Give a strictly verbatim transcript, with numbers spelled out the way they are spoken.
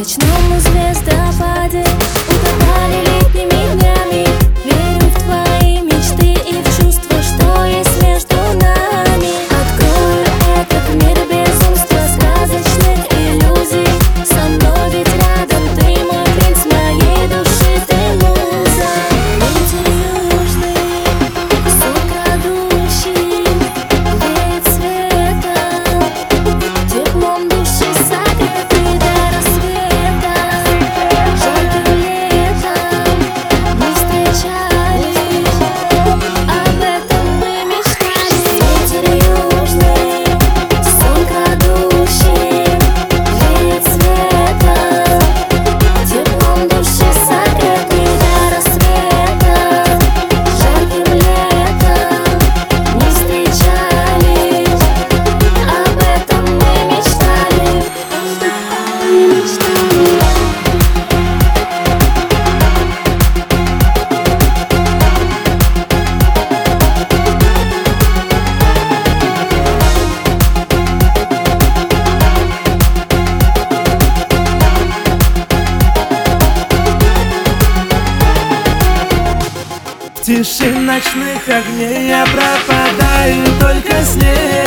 ночном звездопаде утопали летними днями. Верю в твои мечты и в чувства, что есть между нами. Открою этот мир безумства, сказочных иллюзий. Со мной ведь рядом ты, мой принц моей души, ты муза. Ветер южный, сон крадущий, веет светом, теплом души согретый до рассвета. Жарким летом мы встречались, об этом мы мечтали. Ветер южный, сон крадущий, веет светом, теплом души согретый до рассвета. Жарким летом мы встречались, об этом мы мечтали, мечтали. В тиши ночных огней я пропадаю только с ней.